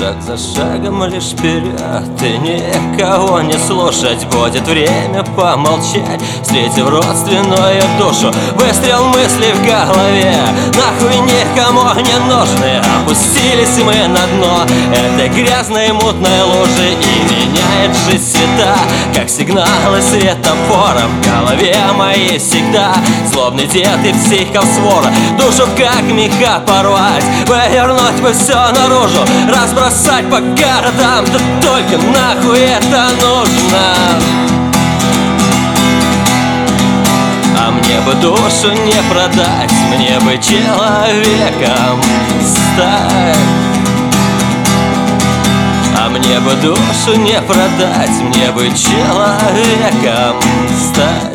Шаг за шагом лишь вперед, и никого не слушать. Будет время помолчать, встретив родственную душу. Выстрел мыслей в голове, нахуй никому не нужны. Опустились мы на дно этой грязной мутной лужи, и меняет жизнь цвета, как сигналы светофора. В голове моей всегда злобный дед и психов свора. Душу как меха порвать, вывернуть бы все наружу, разбросать по городам. Да только нахуй это нужно? А мне бы душу не продать, мне бы человеком стать. А мне бы душу не продать, мне бы человеком стать.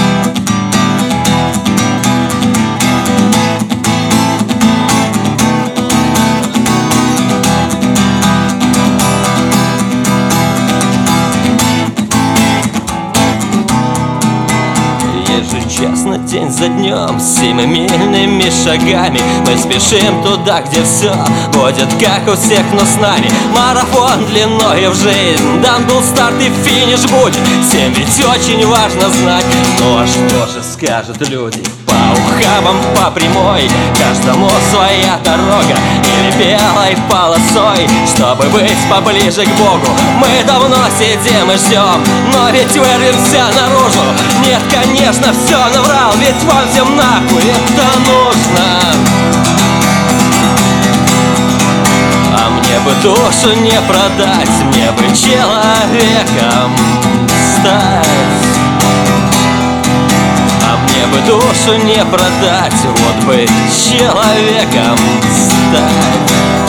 Ежечасно, день за днем, семимильными шагами мы спешим туда, где все будет как у всех, но с нами марафон длиною в жизнь. Дан был старт и финиш будет, всем ведь очень важно знать. Ну а что же скажут люди по ухабам по прямой? Каждому своя дорога или белой полосой. Чтобы быть поближе к Богу, мы давно сидим и ждем, но ведь вырвемся наружу. Нет, конечно, все наврал, ведь вам всем нахуй это нужно. А мне бы душу не продать, мне бы человеком стать. А мне бы душу не продать, вот бы человеком стать.